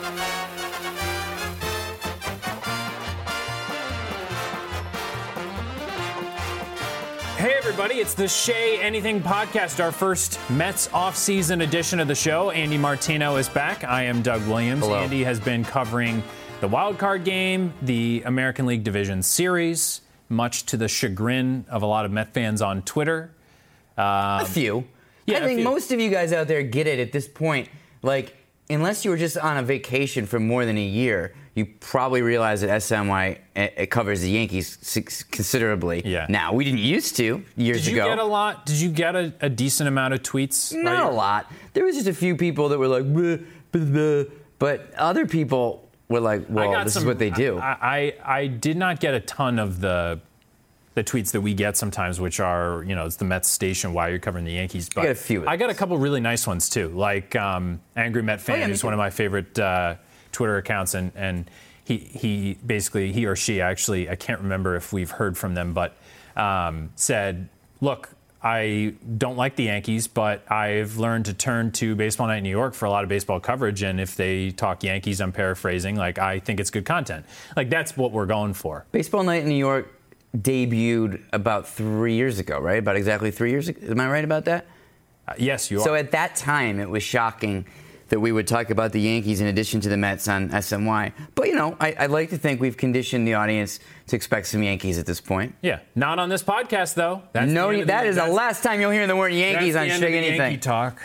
Hey everybody, it's the Shea Anything Podcast, our first Mets off-season edition of the show. Andy Martino is back. I am Doug Williams. Hello. Andy has been covering the wild card game, the American League Division Series, much to the chagrin of a lot of Met fans on Twitter. A few. Yeah, I think a few. most of you guys out there get it at this point. Like, unless you were just on a vacation for more than a year, you probably realize that SNY it covers the Yankees considerably. Yeah. Now, we didn't used to years Did you ago. get a lot? Did you get a decent amount of tweets? Not a lot. There was just a few people that were like, bleh, bleh, bleh. But other people were like, well, this is what they do. I did not get a ton of the tweets that we get sometimes, which are, it's the Mets station, why you're covering the Yankees. But I got a few. I got a couple really nice ones, too. Like Angry Met Fan, who's one of my favorite Twitter accounts. And he basically, he or she, actually, I can't remember if we've heard from them, but said, look, I don't like the Yankees, but I've learned to turn to Baseball Night in New York for a lot of baseball coverage. And if they talk Yankees, I'm paraphrasing, like, I think it's good content. Like, that's what we're going for. Baseball Night in New York debuted about 3 years ago, right? About exactly 3 years ago. Am I right about that? Yes, you are. So at that time, it was shocking that we would talk about the Yankees in addition to the Mets on SNY. But, I'd like to think we've conditioned the audience to expect some Yankees at this point. Yeah, not on this podcast, though. That is the last time you'll hear the word Yankees on Shea Anything. Yankee talk.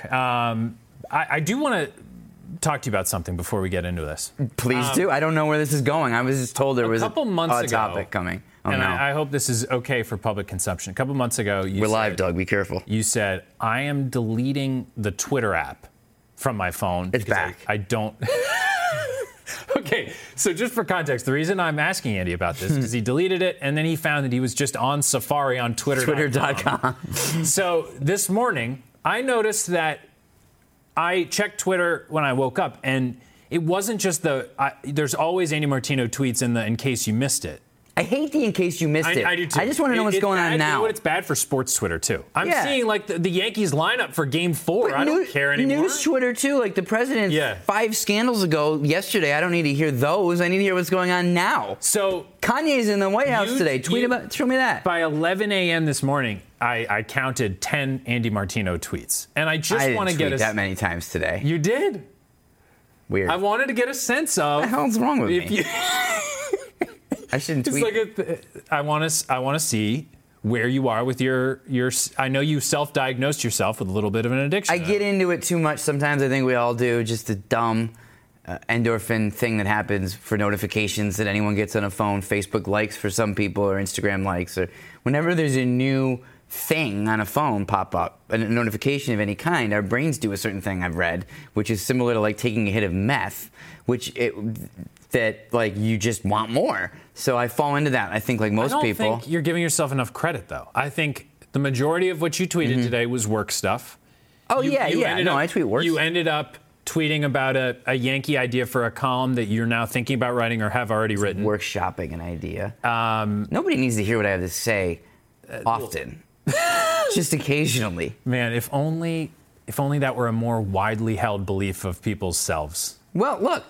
I do want to talk to you about something before we get into this. Please do. I don't know where this is going. I was just told there was a topic coming. Oh, and no. I hope this is okay for public consumption. A couple months ago, We're live, Doug. Be careful. You said, I am deleting the Twitter app from my phone. It's back. I don't... Okay, so just for context, the reason I'm asking Andy about this is because he deleted it, and then he found that he was just on Safari on Twitter.com. So this morning, I noticed that I checked Twitter when I woke up, and it wasn't just there's always Andy Martino tweets in case you missed it. I hate the in case you missed it. I do too. I just want to know what's going on now. You know what? It's bad for sports Twitter, too. I'm seeing, like, the Yankees lineup for Game 4. But I don't care anymore. News Twitter, too. Like, the president 5 scandals ago, yesterday, I don't need to hear those. I need to hear what's going on now. So Kanye's in the White House today. Show me that. By 11 a.m. this morning, I counted 10 Andy Martino tweets. And I just want to get that many times today. You did? Weird. I wanted to get a sense of... What the hell's wrong with me? I shouldn't tweet. I want to see where you are with your. I know you self-diagnosed yourself with a little bit of an addiction. I get into it too much sometimes. I think we all do. Just a dumb endorphin thing that happens for notifications that anyone gets on a phone. Facebook likes for some people, or Instagram likes, or whenever there's a new thing on a phone pop up, a notification of any kind, our brains do a certain thing, I've read, which is similar to like taking a hit of meth, that like you just want more. So I fall into that. I think like most people. I don't think you're giving yourself enough credit, though. I think the majority of what you tweeted today was work stuff. Oh, I tweet work. You ended up tweeting about a Yankee idea for a column that you're now thinking about writing or have already written. Workshopping an idea. Nobody needs to hear what I have to say often. Just occasionally. Man, if only that were a more widely held belief of people's selves. Well, look,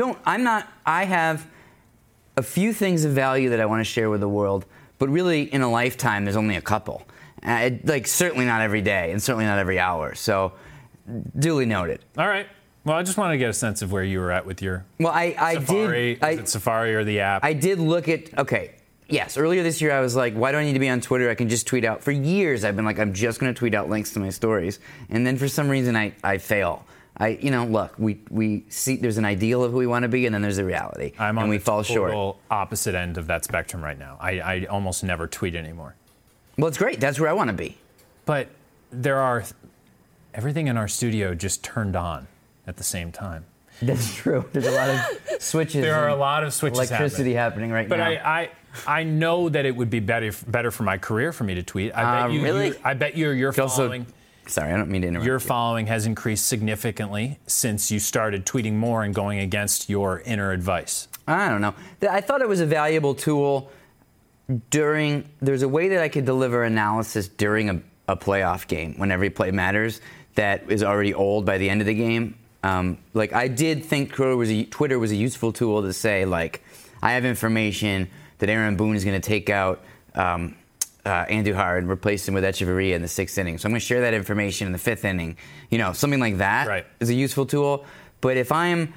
I have a few things of value that I want to share with the world, but really in a lifetime, there's only a couple. Certainly not every day and certainly not every hour. So, duly noted. All right. Well, I just wanted to get a sense of where you were at with your Safari. Is it Safari or the app? I did look at, yes, earlier this year I was like, why do I need to be on Twitter? I can just tweet out. For years I've been like, I'm just going to tweet out links to my stories. And then for some reason I fail. Look, we see there's an ideal of who we want to be, and then there's a reality. And we fall short. Total opposite end of that spectrum right now. I almost never tweet anymore. Well, it's great. That's where I want to be. But everything in our studio just turned on at the same time. That's true. There's a lot of switches. There are a lot of switches electricity happening right now. But I know that it would be better for my career for me to tweet. Really? I bet your following. Sorry, I don't mean to interrupt. Your following has increased significantly since you started tweeting more and going against your inner advice. I don't know. I thought it was a valuable tool there's a way that I could deliver analysis during a playoff game when every play matters that is already old by the end of the game. Like, I did think Twitter was a useful tool to say, like, I have information that Aaron Boone is going to take out Andujar and replace him with Echeverria in the 6th inning. So I'm going to share that information in the 5th inning. You know, something like that is a useful tool. But if I'm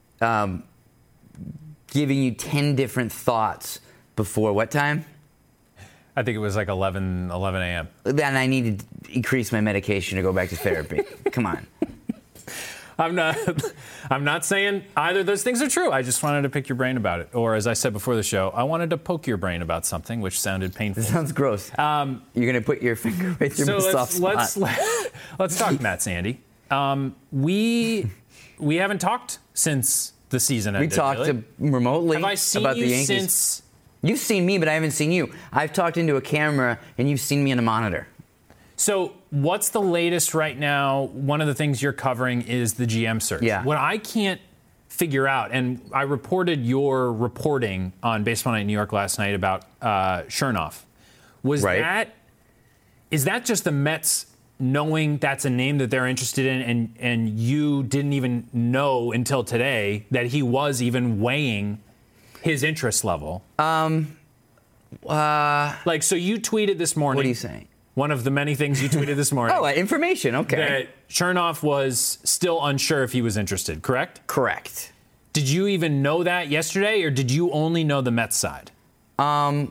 giving you 10 different thoughts before what time? I think it was like 11 a.m. Then I need to increase my medication to go back to therapy. Come on. I'm not saying either of those things are true. I just wanted to pick your brain about it. Or as I said before the show, I wanted to poke your brain about something, which sounded painful. That sounds gross. You're going to put your finger right through my soft spot. Let's talk Matt Sandy. We haven't talked since the season ended. We talked remotely Have I seen about you the Yankees. Since... You've seen me, but I haven't seen you. I've talked into a camera, and you've seen me on a monitor. So what's the latest right now? One of the things you're covering is the GM search. Yeah. What I can't figure out, and I reported your reporting on Baseball Night in New York last night about Chernoff. Is that just the Mets knowing that's a name that they're interested in, and you didn't even know until today that he was even weighing his interest level? So you tweeted this morning. What are you saying? One of the many things you tweeted this morning. Information, okay. That Chernoff was still unsure if he was interested, correct? Correct. Did you even know that yesterday, or did you only know the Mets side? I'm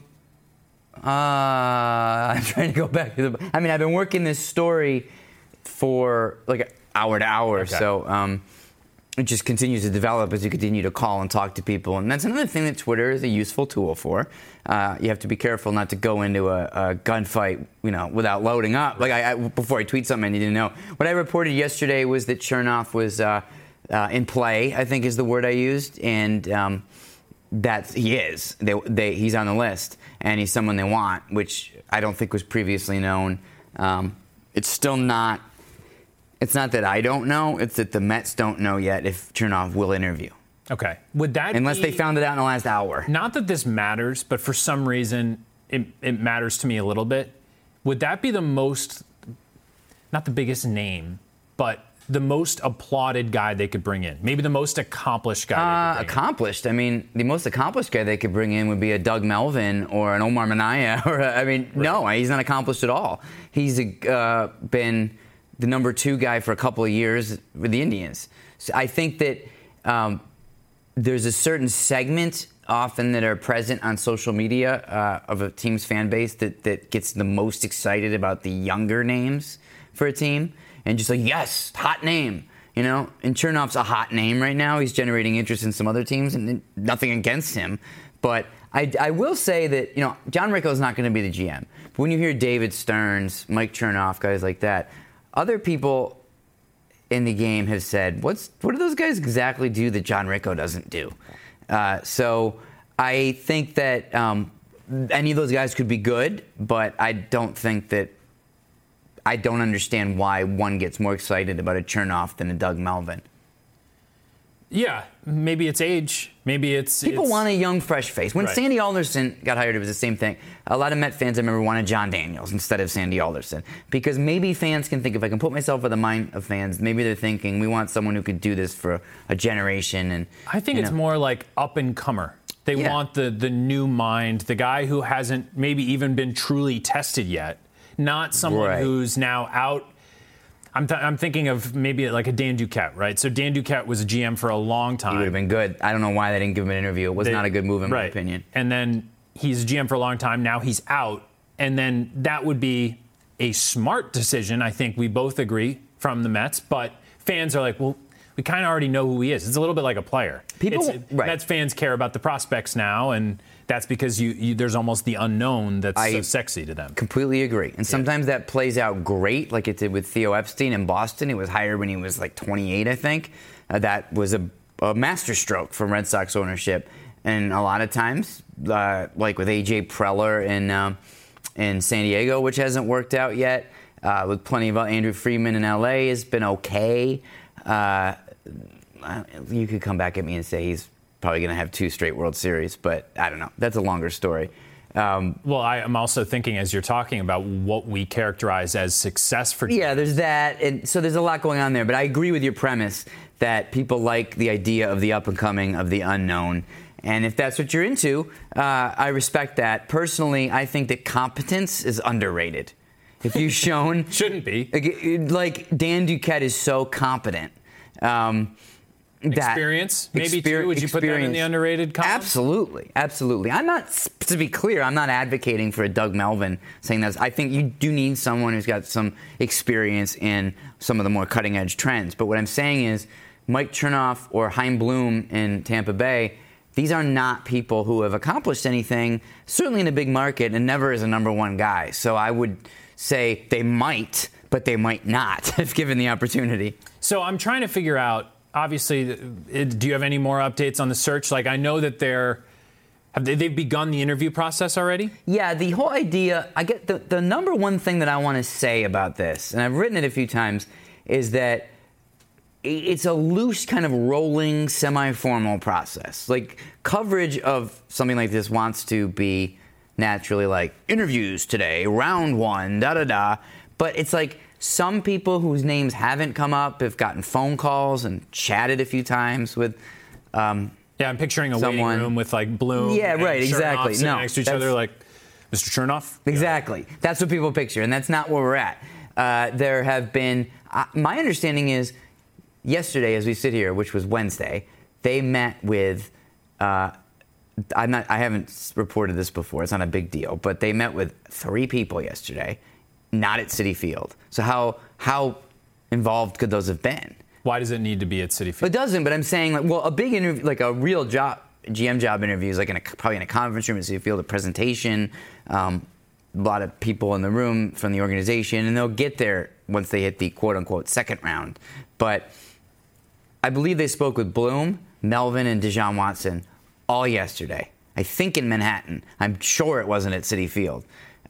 trying to go back to I've been working this story for like hour to hour, okay. So it just continues to develop as you continue to call and talk to people. And that's another thing that Twitter is a useful tool for. You have to be careful not to go into a gunfight, without loading up. Like before I tweet something, I need to know. What I reported yesterday was that Chernoff was in play, I think is the word I used, and he is. He's on the list, and he's someone they want, which I don't think was previously known. It's still not. It's not that I don't know, it's that the Mets don't know yet if Chernoff will interview. Okay. Would that Unless they found it out in the last hour. Not that this matters, but for some reason it matters to me a little bit. Would that be the most, not the biggest name, but the most applauded guy they could bring in? Maybe the most accomplished guy they could bring in. The most accomplished guy they could bring in would be a Doug Melvin or an Omar Minaya. No, he's not accomplished at all. He's been the number 2 guy for a couple of years with the Indians. So I think that there's a certain segment often that are present on social media of a team's fan base that gets the most excited about the younger names for a team. And just like, yes, hot name. And Chernoff's a hot name right now. He's generating interest in some other teams, and nothing against him. But I will say that, John Ricco is not going to be the GM. But when you hear David Stearns, Mike Chernoff, guys like that, other people in the game have said, what do those guys exactly do that John Ricco doesn't do? So I think that any of those guys could be good, but I don't understand why one gets more excited about a Chernoff than a Doug Melvin. Yeah, maybe it's age. Maybe it's... People want a young, fresh face. When Sandy Alderson got hired, it was the same thing. A lot of Met fans, I remember, wanted John Daniels instead of Sandy Alderson. Because maybe fans can think, if I can put myself in the mind of fans, maybe they're thinking, we want someone who could do this for a generation. And I think it's more like up-and-comer. They want the new mind, the guy who hasn't maybe even been truly tested yet. Not someone who's now out. I'm thinking of maybe like a Dan Duquette, right? So Dan Duquette was a GM for a long time. He would have been good. I don't know why they didn't give him an interview. It was not a good move in my opinion. And then he's a GM for a long time. Now he's out. And then that would be a smart decision, I think we both agree, from the Mets. But fans are like, well, we kind of already know who he is. It's a little bit like a player. Mets fans care about the prospects now, and that's because there's almost the unknown that's so sexy to them. Completely agree. And sometimes that plays out great, like it did with Theo Epstein in Boston. He was hired when he was like 28, I think. That was a masterstroke from Red Sox ownership. And a lot of times, like with A.J. Preller in San Diego, which hasn't worked out yet, with plenty of Andrew Friedman in L.A. has been okay. You could come back at me and say he's probably going to have 2 straight World Series, but I don't know. That's a longer story. Well, I'm also thinking, as you're talking about what we characterize as success for GMs. Yeah, there's that. And so there's a lot going on there, but I agree with your premise that people like the idea of the up-and-coming, of the unknown. And if that's what you're into, I respect that. Personally, I think that competence is underrated. If you've shown... Shouldn't be. Like, Dan Duquette is so competent. Experience, maybe too. Would you put that in the underrated column? Absolutely, absolutely. I'm not, to be clear, I'm not advocating for a Doug Melvin saying that. I think you do need someone who's got some experience in some of the more cutting edge trends. But what I'm saying is, Mike Chernoff or Chaim Bloom in Tampa Bay, these are not people who have accomplished anything, certainly in a big market, and never as a number one guy. So I would say they might, but they might not if given the opportunity. So I'm trying to figure out. Obviously, do you have any more updates on the search? Like, I know that they've begun the interview process already? Yeah, the whole idea, I get the number one thing that I want to say about this, and I've written it a few times, is that it's a loose kind of rolling, semi-formal process. Like, coverage of something like this wants to be naturally like, interviews today, round one, da-da-da. But it's like, some people whose names haven't come up have gotten phone calls and chatted a few times with I'm picturing a someone. Waiting room with, like, Bloom Yeah, right, and exactly. sitting No, next to each other, like, Mr. Chernoff? Exactly. Yeah. That's what people picture, and that's not where we're at. There have been... my understanding is, yesterday, as we sit here, which was Wednesday, they met with... I haven't reported this before. It's not a big deal. But they met with 3 people yesterday, not at Citi Field. So how involved could those have been? Why does it need to be at Citi Field? It doesn't, but I'm saying, like, well, a big interview, like a real job, GM job interview is like probably in a conference room at Citi Field, a presentation, a lot of people in the room from the organization, and they'll get there once they hit the quote-unquote second round. But I believe they spoke with Bloom, Melvin, and Deshaun Watson all yesterday. I think in Manhattan. I'm sure it wasn't at Citi Field.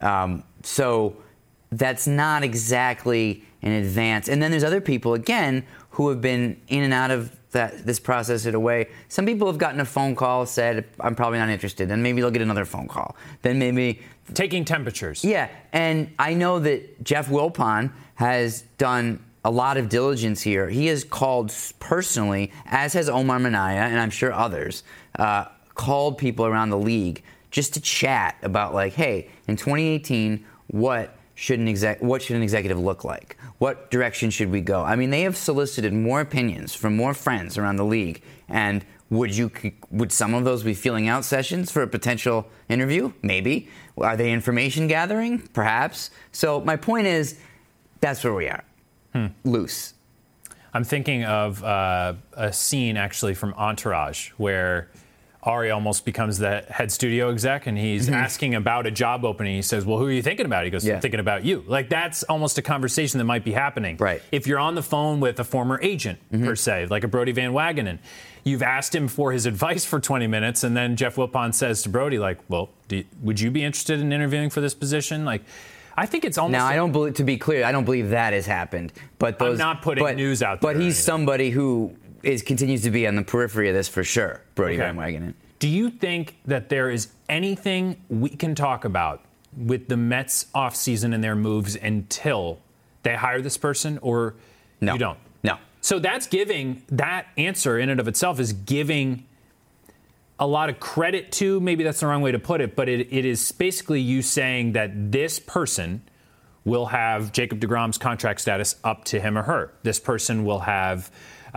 So that's not exactly in advance. And then there's other people, again, who have been in and out of this process in a way. Some people have gotten a phone call, said, I'm probably not interested. Then maybe they'll get another phone call. Then maybe... Taking temperatures. Yeah, and I know that Jeff Wilpon has done a lot of diligence here. He has called personally, as has Omar Minaya, and I'm sure others, called people around the league just to chat about, like, hey, in 2018, what should an executive look like? What direction should we go? I mean, they have solicited more opinions from more friends around the league. And would some of those be filling out sessions for a potential interview? Maybe. Are they information gathering? Perhaps. So my point is, that's where we are. Loose. I'm thinking of a scene, actually, from Entourage, where Ari almost becomes the head studio exec, and he's asking about a job opening. He says, well, who are you thinking about? He goes, I'm thinking about you. Like, that's almost a conversation that might be happening. Right. If you're on the phone with a former agent, per se, like a Brody Van Wagenen, you've asked him for his advice for 20 minutes, and then Jeff Wilpon says to Brody, like, well, would you be interested in interviewing for this position? Like, I think it's almost... Now, I don't believe, to be clear, I don't believe that has happened. But I'm not putting news out there. But he's somebody who continues to be on the periphery of this for sure, Brody Van Wagenen. Do you think that there is anything we can talk about with the Mets offseason and their moves until they hire this person, or you don't? No. So that's giving, that answer in and of itself is giving a lot of credit to, maybe that's the wrong way to put it, but it is basically you saying that this person will have Jacob deGrom's contract status up to him or her. This person will have,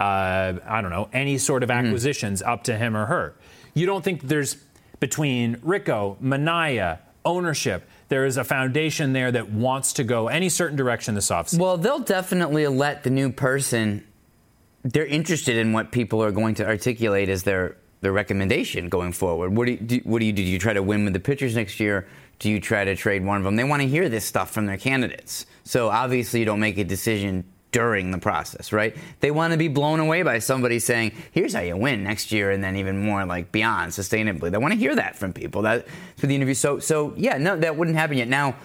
any sort of acquisitions up to him or her. You don't think there's, between Rico, Minaya, ownership, there is a foundation there that wants to go any certain direction this offseason? Well, they'll definitely let the new person, they're interested in what people are going to articulate as their recommendation going forward. What do you do? Do you try to win with the pitchers next year? Do you try to trade one of them? They want to hear this stuff from their candidates. So obviously you don't make a decision during the process, right? They want to be blown away by somebody saying, here's how you win next year, and then even more like beyond, sustainably. They want to hear that from people. That's for the interview. So yeah, no, that wouldn't happen yet. Now,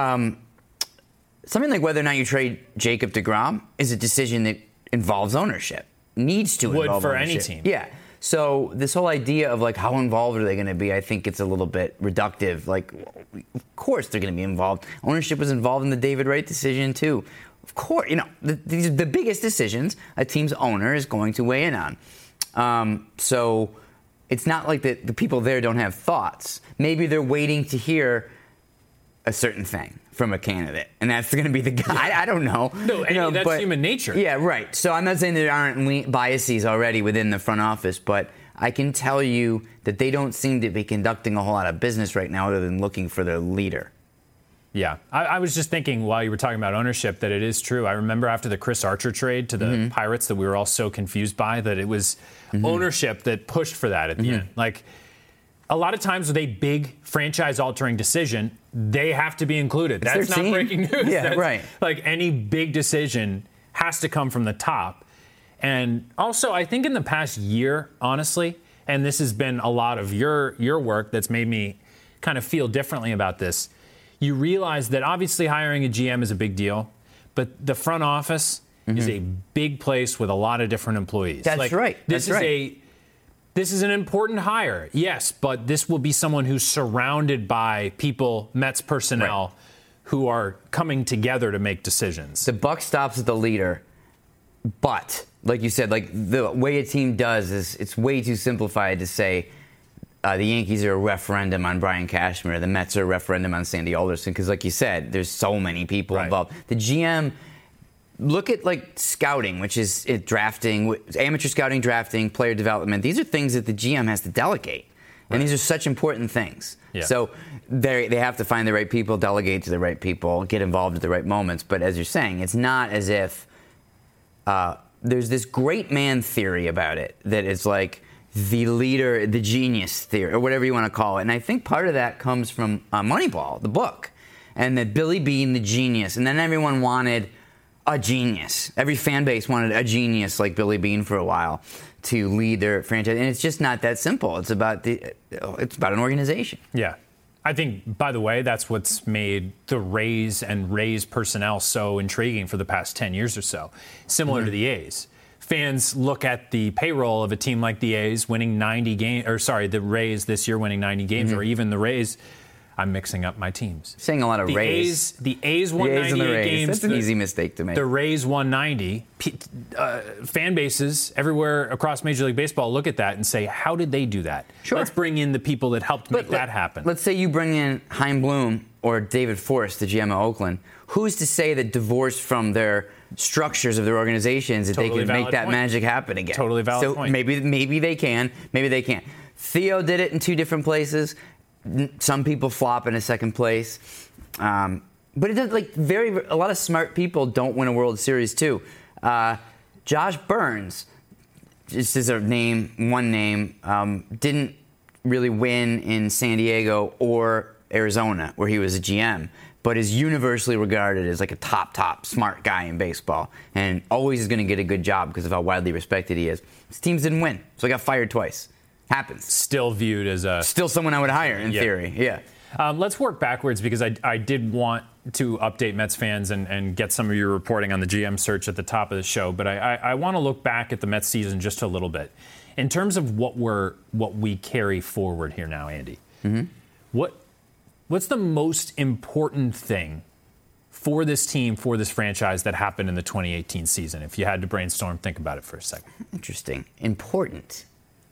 something like whether or not you trade Jacob deGrom is a decision that involves ownership. Needs to involve for ownership. Any team. Yeah. So this whole idea of, like, how involved are they going to be, I think it's a little bit reductive. Like, of course they're going to be involved. Ownership was involved in the David Wright decision, too. of course, these are the biggest decisions a team's owner is going to weigh in on. So it's not like the people there don't have thoughts. Maybe they're waiting to hear a certain thing from a candidate, and that's going to be the guy. I don't know. No, that's human nature. Yeah, right. So I'm not saying there aren't biases already within the front office, but I can tell you that they don't seem to be conducting a whole lot of business right now other than looking for their leader. Yeah. I was just thinking while you were talking about ownership that it is true. I remember after the Chris Archer trade to the Pirates that we were all so confused by that it was ownership that pushed for that at the end. Like, a lot of times with a big franchise-altering decision, they have to be included. That's not breaking news. Yeah, right. Like, any big decision has to come from the top. And also, I think in the past year, honestly, and this has been a lot of your work that's made me kind of feel differently about this, you realize that obviously hiring a GM is a big deal, but the front office is a big place with a lot of different employees. That's right. This is an important hire, yes, but this will be someone who's surrounded by people, Mets personnel, who are coming together to make decisions. The buck stops at the leader, but like you said, like the way a team does is it's way too simplified to say the Yankees are a referendum on Brian Cashmere, the Mets are a referendum on Sandy Alderson, because like you said, there's so many people involved. The GM. Look at like scouting, which is drafting, amateur scouting, drafting, player development. These are things that the GM has to delegate, and these are such important things. Yeah. So they have to find the right people, delegate to the right people, get involved at the right moments. But as you're saying, it's not as if there's this great man theory about it that is like the leader, the genius theory, or whatever you want to call it. And I think part of that comes from Moneyball, the book, and that Billy Beane, the genius, and then everyone wanted a genius. Every fan base wanted a genius like Billy Beane for a while to lead their franchise, and it's just not that simple. It's about an organization. Yeah, I think, by the way, that's what's made the Rays and Rays personnel so intriguing for the past 10 years or so. Similar to the A's, fans look at the payroll of a team like the A's winning 90 games, or sorry, the Rays this year winning 90 games, or even the Rays. I'm mixing up my teams. Saying a lot of Rays. The A's won 98 games. That's an easy mistake to make. The Rays won 90. Fan bases everywhere across Major League Baseball look at that and say, how did they do that? Sure. Let's bring in the people that helped make that happen. Let's say you bring in Chaim Bloom or David Forst, the GM of Oakland. Who's to say that divorced from their structures of their organizations that Totally they can make that magic happen again? Totally valid point. Maybe they can, maybe they can't. Theo did it in two different places. Some people flop in a second place, but it does, like a lot of smart people don't win a World Series too. Josh Burns, just as one name, didn't really win in San Diego or Arizona, where he was a GM, but is universally regarded as like a top smart guy in baseball, and always is going to get a good job because of how widely respected he is. His teams didn't win, so he got fired twice. Happens. Still viewed as someone I would hire in theory. Yeah. Let's work backwards because I did want to update Mets fans and get some of your reporting on the GM search at the top of the show. But I want to look back at the Mets season just a little bit in terms of what we carry forward here now, Andy. What's the most important thing for this team, for this franchise that happened in the 2018 season? If you had to brainstorm, think about it for a second. Interesting. Important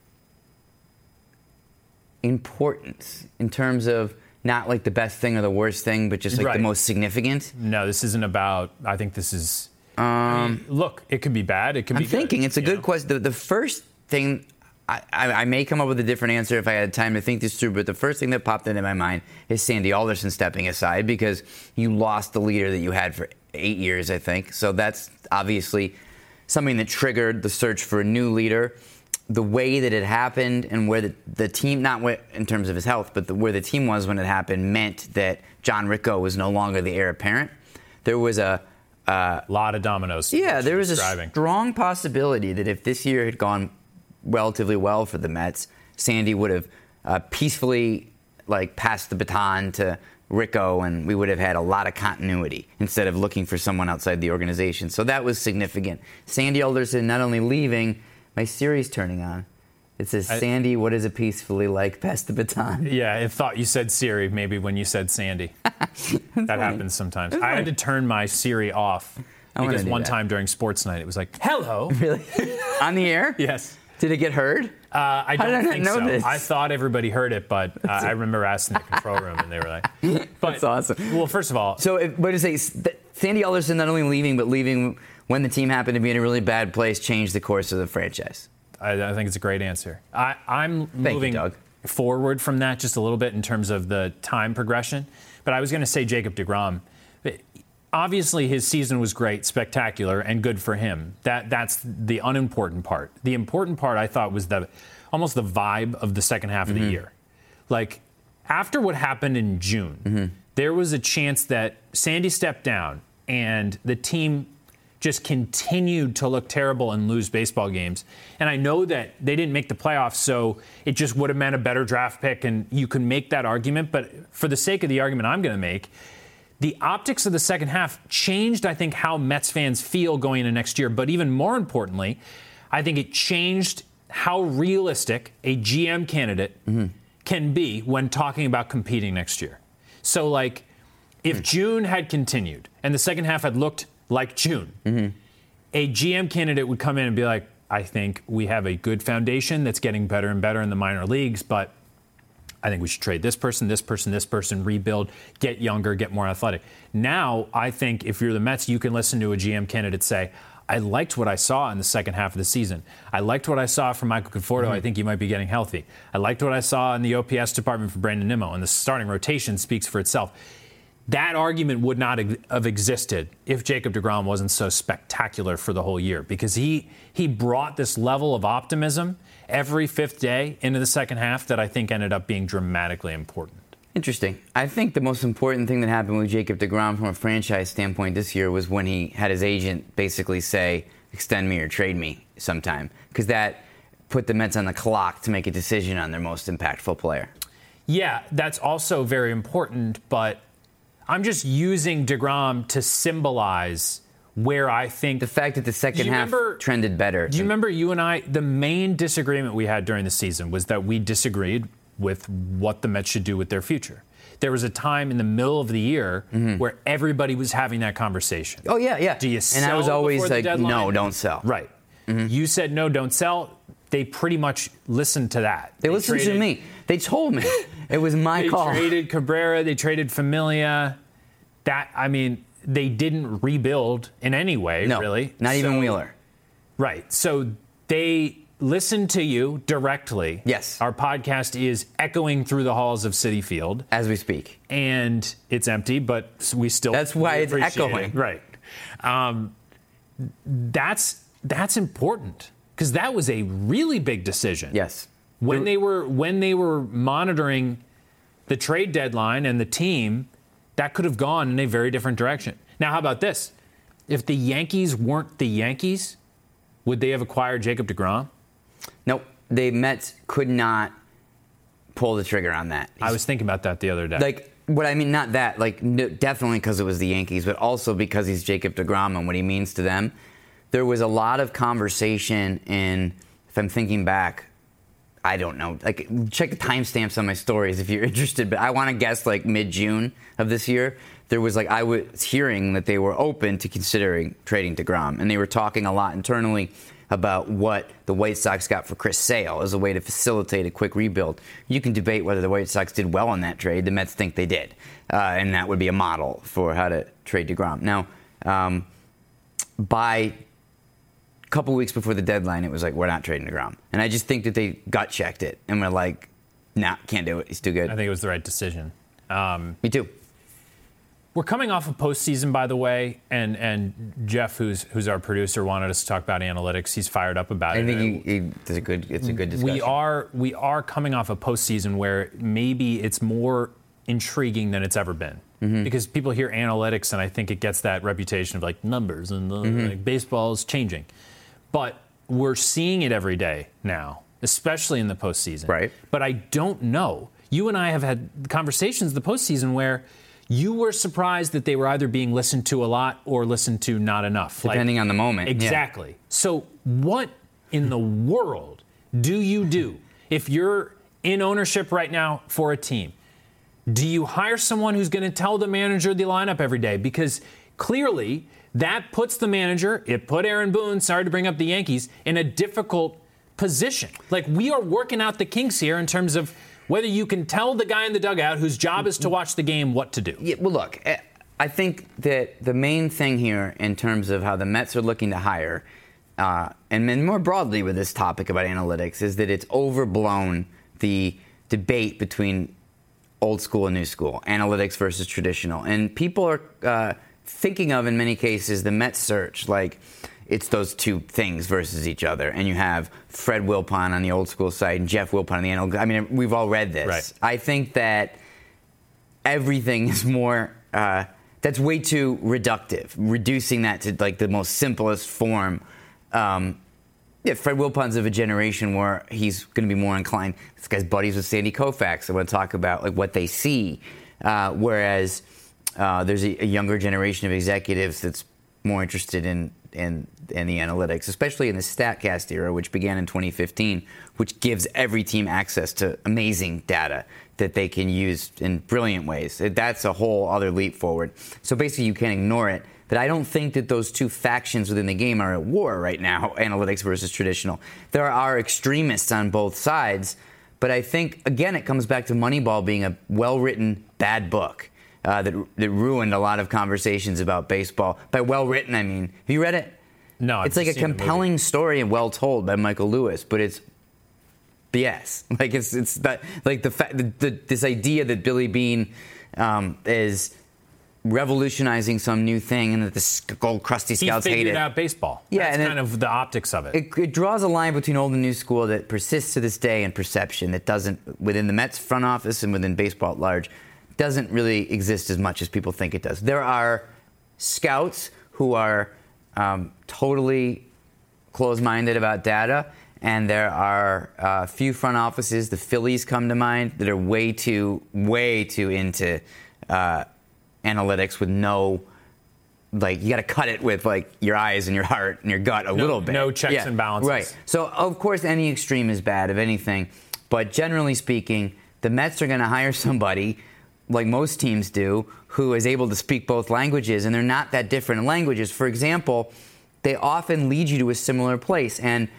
in terms of not like the best thing or the worst thing, but just like the most significant? No, this isn't about, I think this is, look, it could be bad, it could be good. I'm thinking it's a good question. The first thing, I may come up with a different answer if I had time to think this through, but the first thing that popped into my mind is Sandy Alderson stepping aside because you lost the leader that you had for 8 years, I think. So that's obviously something that triggered the search for a new leader. The way that it happened and where the team, not in terms of his health, but where the team was when it happened meant that John Ricco was no longer the heir apparent. There was a lot of dominoes. Yeah, there was a strong possibility that if this year had gone relatively well for the Mets, Sandy would have peacefully passed the baton to Ricco, and we would have had a lot of continuity instead of looking for someone outside the organization. So that was significant. Sandy Alderson not only leaving. My Siri's turning on. It says, Sandy, what is it peacefully like? Pass the baton. Yeah, I thought you said Siri maybe when you said Sandy. That happens sometimes. I had to turn my Siri off Because one time during sports night, it was like, hello. Really? On the air? Yes. Did it get heard? I don't think so. This? I thought everybody heard it, but I remember asking the control room, and they were like, but, That's awesome. Well, first of all. So, what to say, Sandy Alderson not only leaving, but leaving when the team happened to be in a really bad place changed the course of the franchise. I think it's a great answer. I'm moving forward from that just a little bit in terms of the time progression. But I was going to say Jacob deGrom. Obviously, his season was great, spectacular, and good for him. That's the unimportant part. The important part, I thought, was almost the vibe of the second half of the year. Like, after what happened in June, there was a chance that Sandy stepped down and the team just continued to look terrible and lose baseball games. And I know that they didn't make the playoffs, so it just would have meant a better draft pick, and you can make that argument. But for the sake of the argument I'm going to make, the optics of the second half changed, I think, how Mets fans feel going into next year. But even more importantly, I think it changed how realistic a GM candidate can be when talking about competing next year. So, like, if June had continued and the second half had looked like June, a GM candidate would come in and be like, I think we have a good foundation that's getting better and better in the minor leagues, but I think we should trade this person, rebuild, get younger, get more athletic. Now, I think if you're the Mets, you can listen to a GM candidate say, I liked what I saw in the second half of the season. I liked what I saw from Michael Conforto. I think he might be getting healthy. I liked what I saw in the OPS department for Brandon Nimmo, and the starting rotation speaks for itself. That argument would not have existed if Jacob deGrom wasn't so spectacular for the whole year, because he brought this level of optimism every fifth day into the second half that I think ended up being dramatically important. Interesting. I think the most important thing that happened with Jacob deGrom from a franchise standpoint this year was when he had his agent basically say, extend me or trade me sometime, because that put the Mets on the clock to make a decision on their most impactful player. Yeah, that's also very important, but I'm just using deGrom to symbolize where I think... The fact that the second half trended better. Do you remember you and I, the main disagreement we had during the season was that we disagreed with what the Mets should do with their future. There was a time in the middle of the year where everybody was having that conversation. Oh, yeah. Do you sell? And I was always like, no, don't sell. Right. You said, no, don't sell. They pretty much listened to that. They listened to me. They told me. It was my call. They traded Cabrera. They traded Familia. They didn't rebuild in any way, really. Not even Wheeler. Right. So they listened to you directly. Yes. Our podcast is echoing through the halls of Citi Field. As we speak. And it's empty, but we still... That's why it's echoing. Right. That's important, because that was a really big decision. Yes. When they were monitoring the trade deadline and the team, that could have gone in a very different direction. Now, how about this? If the Yankees weren't the Yankees, would they have acquired Jacob deGrom? Nope. The Mets could not pull the trigger on that. I was thinking about that the other day. Like, what I mean, not that. Like, no, definitely because it was the Yankees, but also because he's Jacob deGrom and what he means to them. There was a lot of conversation in, if I'm thinking back, I don't know. Like, check the timestamps on my stories if you're interested. But I want to guess like mid-June of this year. There was I was hearing that they were open to considering trading deGrom, and they were talking a lot internally about what the White Sox got for Chris Sale as a way to facilitate a quick rebuild. You can debate whether the White Sox did well on that trade. The Mets think they did, and that would be a model for how to trade deGrom. Now, by a couple weeks before the deadline, it was like, we're not trading deGrom. And I just think that they gut-checked it and were like, nah, can't do it. He's too good. I think it was the right decision. Me too. We're coming off of postseason, by the way, and Jeff, who's our producer, wanted us to talk about analytics. He's fired up about it. I think it's a good discussion. We are coming off a postseason where maybe it's more intriguing than it's ever been. Because people hear analytics, and I think it gets that reputation of like numbers and like baseball is changing. But we're seeing it every day now, especially in the postseason. Right. But I don't know. You and I have had conversations in the postseason where you were surprised that they were either being listened to a lot or listened to not enough. Depending on the moment. Exactly. Yeah. So what in the world do you do if you're in ownership right now for a team? Do you hire someone who's going to tell the manager the lineup every day? Because clearly that puts the manager, it put Aaron Boone, sorry to bring up the Yankees, in a difficult position. Like, we are working out the kinks here in terms of whether you can tell the guy in the dugout whose job is to watch the game what to do. Yeah, well, look, I think that the main thing here in terms of how the Mets are looking to hire, and more broadly with this topic about analytics, is that it's overblown the debate between old school and new school, analytics versus traditional. And people are thinking of, in many cases, the Mets search like it's those two things versus each other. And you have Fred Wilpon on the old school side and Jeff Wilpon on the analytics. I mean, we've all read this. Right. I think that everything is more... that's way too reductive, reducing that to like the most simplest form. Fred Wilpon's of a generation where he's going to be more inclined. This guy's buddies with Sandy Koufax. I want to talk about like what they see, whereas there's a younger generation of executives that's more interested in the analytics, especially in the StatCast era, which began in 2015, which gives every team access to amazing data that they can use in brilliant ways. That's a whole other leap forward. So basically, you can't ignore it. But I don't think that those two factions within the game are at war right now, analytics versus traditional. There are extremists on both sides, but I think, again, it comes back to Moneyball being a well-written bad book that ruined a lot of conversations about baseball. By well-written, I mean, have you read it? No, it's like a compelling story and well told by Michael Lewis, but it's BS. Like it's that, like the fact this idea that Billy Beane is revolutionizing some new thing and that the Gold Krusty Scouts hate it. He figured out baseball. Yeah, that's kind of the optics of it. It draws a line between old and new school that persists to this day in perception that doesn't, within the Mets front office and within baseball at large, doesn't really exist as much as people think it does. There are scouts who are totally closed-minded about data, and there are a few front offices, the Phillies come to mind, that are way too into analytics with no, like, you got to cut it with, like, your eyes and your heart and your gut a little bit. No checks and balances. Right. So, of course, any extreme is bad of anything, but generally speaking, the Mets are going to hire somebody, like most teams do, who is able to speak both languages, and they're not that different in languages. For example, they often lead you to a similar place, and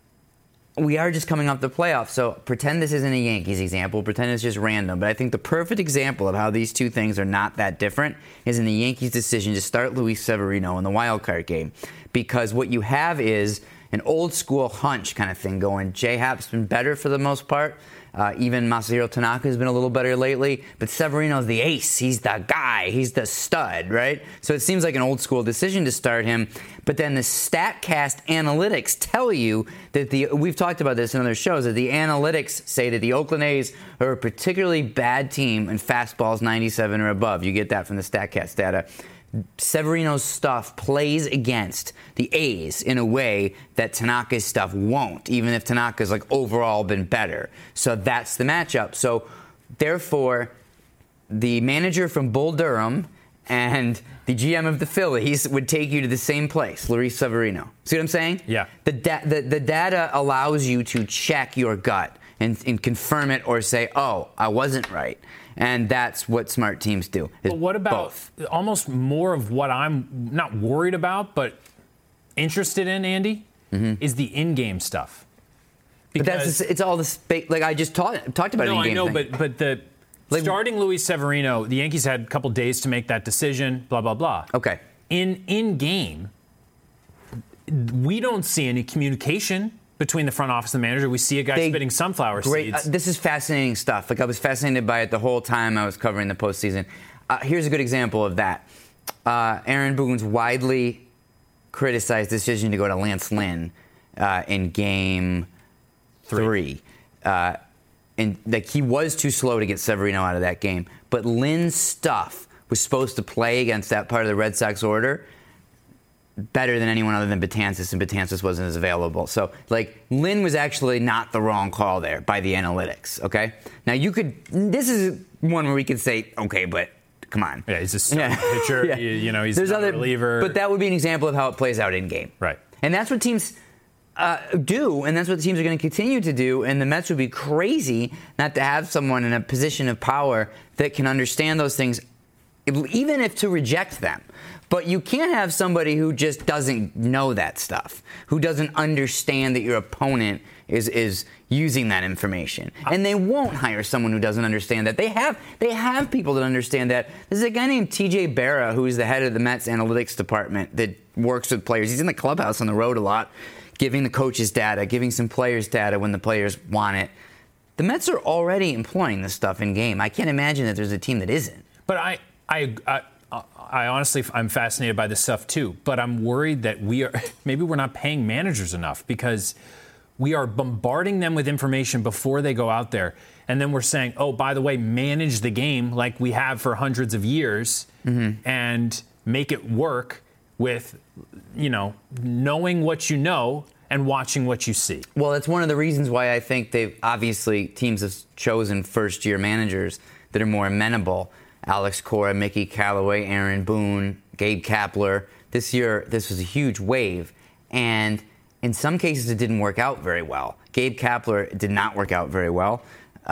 we are just coming off the playoffs, so pretend this isn't a Yankees example, pretend it's just random, but I think the perfect example of how these two things are not that different is in the Yankees' decision to start Luis Severino in the wild card game, because what you have is an old school hunch kind of thing going. J-Hap's been better for the most part. Even Masahiro Tanaka has been a little better lately, but Severino's the ace. He's the guy. He's the stud, right? So it seems like an old school decision to start him. But then the StatCast analytics tell you that we've talked about this in other shows, that the analytics say that the Oakland A's are a particularly bad team in fastballs 97 or above. You get that from the StatCast data. Severino's stuff plays against the A's in a way that Tanaka's stuff won't, even if Tanaka's like overall been better. So that's the matchup. So therefore, the manager from Bull Durham and the GM of the Phillies would take you to the same place, Luis Severino. See what I'm saying? Yeah. The data allows you to check your gut and confirm it or say, oh, I wasn't right. And that's what smart teams do. But what about both? Almost more of what I'm not worried about, but interested in, Andy, is the in-game stuff. Because but it's all this, like I just talked about no, in-game I know, thing. but the starting Luis Severino, the Yankees had a couple days to make that decision, blah, blah, blah. Okay. In-game, we don't see any communication between the front office and the manager. We see a guy spitting sunflower seeds. This is fascinating stuff. Like I was fascinated by it the whole time I was covering the postseason. Here's a good example of that. Aaron Boone's widely criticized decision to go to Lance Lynn in Game 3. And like he was too slow to get Severino out of that game. But Lynn's stuff was supposed to play against that part of the Red Sox order better than anyone other than Betances, and Betances wasn't as available. So, like, Lynn was actually not the wrong call there by the analytics, okay? Now, this is one where we could say, okay, but come on. Yeah, he's a starting pitcher. Yeah. He's a reliever. But that would be an example of how it plays out in game. Right. And that's what teams do, and that's what the teams are going to continue to do, and the Mets would be crazy not to have someone in a position of power that can understand those things even if to reject them. But you can't have somebody who just doesn't know that stuff, who doesn't understand that your opponent is using that information. And they won't hire someone who doesn't understand that. They have people that understand that. There's a guy named TJ Barra, who is the head of the Mets analytics department, that works with players. He's in the clubhouse on the road a lot, giving the coaches data, giving some players data when the players want it. The Mets are already employing this stuff in game. I can't imagine that there's a team that isn't. But I honestly, I'm fascinated by this stuff too, but I'm worried that maybe we're not paying managers enough, because we are bombarding them with information before they go out there. And then we're saying, oh, by the way, manage the game like we have for hundreds of years, and make it work with, knowing what you know and watching what you see. Well, that's one of the reasons why I think teams have chosen first-year managers that are more amenable. Alex Cora, Mickey Callaway, Aaron Boone, Gabe Kapler. This year, this was a huge wave. And in some cases, it didn't work out very well. Gabe Kapler did not work out very well.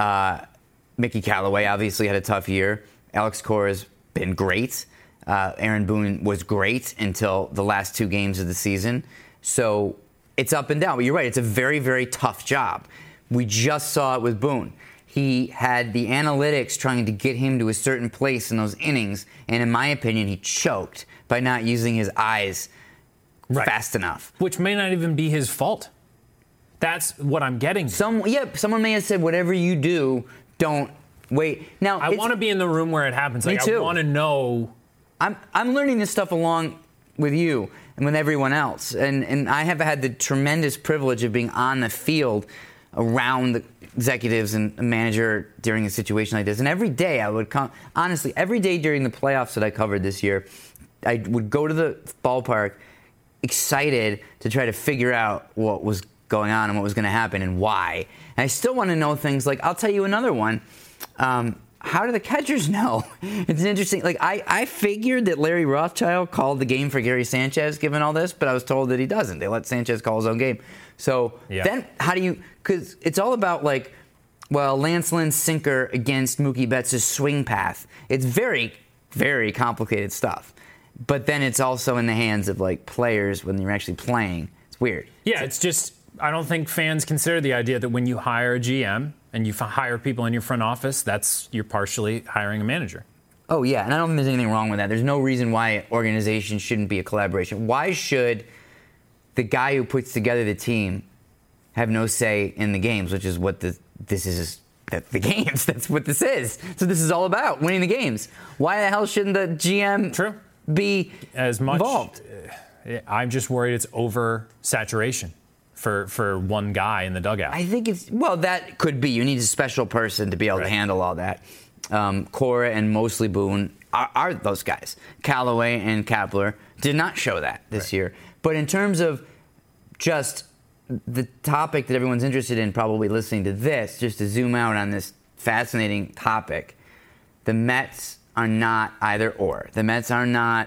Mickey Callaway obviously had a tough year. Alex Cora's been great. Aaron Boone was great until the last 2 games of the season. So it's up and down. But you're right, it's a very, very tough job. We just saw it with Boone. He had the analytics trying to get him to a certain place in those innings, and in my opinion, he choked by not using his eyes fast enough. Which may not even be his fault. That's what I'm getting. Someone may have said, whatever you do, don't wait. Now, I want to be in the room where it happens. Me too. I want to know. I'm learning this stuff along with you and with everyone else, and I have had the tremendous privilege of being on the field around the executives and a manager during a situation like this. And every day I would honestly, every day during the playoffs that I covered this year, I would go to the ballpark excited to try to figure out what was going on and what was going to happen and why. And I still want to know things like, I'll tell you another one. How do the catchers know? It's interesting. Like, I figured that Larry Rothschild called the game for Gary Sanchez, given all this, but I was told that he doesn't. They let Sanchez call his own game. So then how do you, because it's all about Lance Lynn's sinker against Mookie Betts' swing path. It's very, very complicated stuff. But then it's also in the hands of players when you're actually playing. It's weird. Yeah, it's just, I don't think fans consider the idea that when you hire a GM and you hire people in your front office, you're partially hiring a manager. Oh, yeah, and I don't think there's anything wrong with that. There's no reason why organizations shouldn't be a collaboration. Why should the guy who puts together the team have no say in the games, which is what the games, that's what this is. So this is all about, winning the games. Why the hell shouldn't the GM be involved? I'm just worried it's oversaturation for one guy in the dugout. I think that could be. You need a special person to be able to handle all that. Cora and mostly Boone are those guys. Callaway and Kapler did not show that this year. But in terms of just the topic that everyone's interested in, probably listening to this, just to zoom out on this fascinating topic, the Mets are not either or. The Mets are not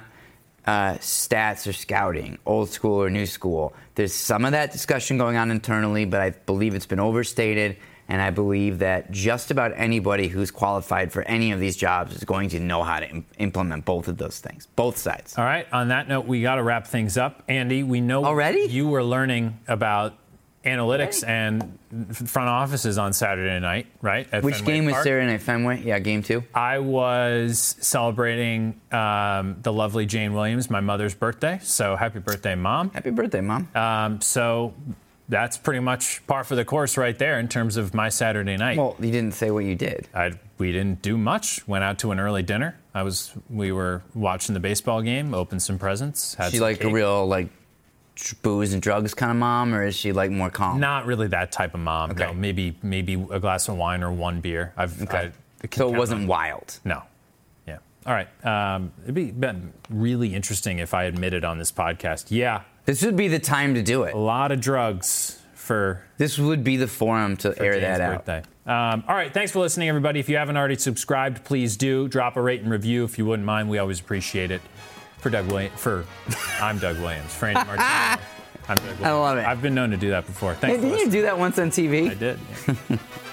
stats or scouting, old school or new school. There's some of that discussion going on internally, but I believe it's been overstated. And I believe that just about anybody who's qualified for any of these jobs is going to know how to implement both of those things, both sides. All right. On that note, we got to wrap things up. Andy, we know already you were learning about analytics and front offices on Saturday night, right? Which Fenway game Park. was Saturday night? Fenway? Yeah, game 2. I was celebrating the lovely Jane Williams, my mother's birthday. So happy birthday, Mom. Happy birthday, Mom. So that's pretty much par for the course right there in terms of my Saturday night. Well, you didn't say what you did. We didn't do much. Went out to an early dinner. We were watching the baseball game, opened some presents. Had she some like cake. a real booze and drugs kind of mom, or is she more calm? Not really that type of mom. Okay. No, maybe a glass of wine or one beer. So it wasn't wild. No. Yeah. All right. It'd been really interesting if I admitted on this podcast. Yeah. This would be the time to do it. A lot of drugs for. This would be the forum to air that out. Birthday. All right. Thanks for listening, everybody. If you haven't already subscribed, please do. Drop a rate and review if you wouldn't mind. We always appreciate it. I'm Doug Williams. For Andy Martino. I'm Doug Williams. I love it. I've been known to do that before. Thanks for listening. Didn't you do that once on TV? I did. Yeah.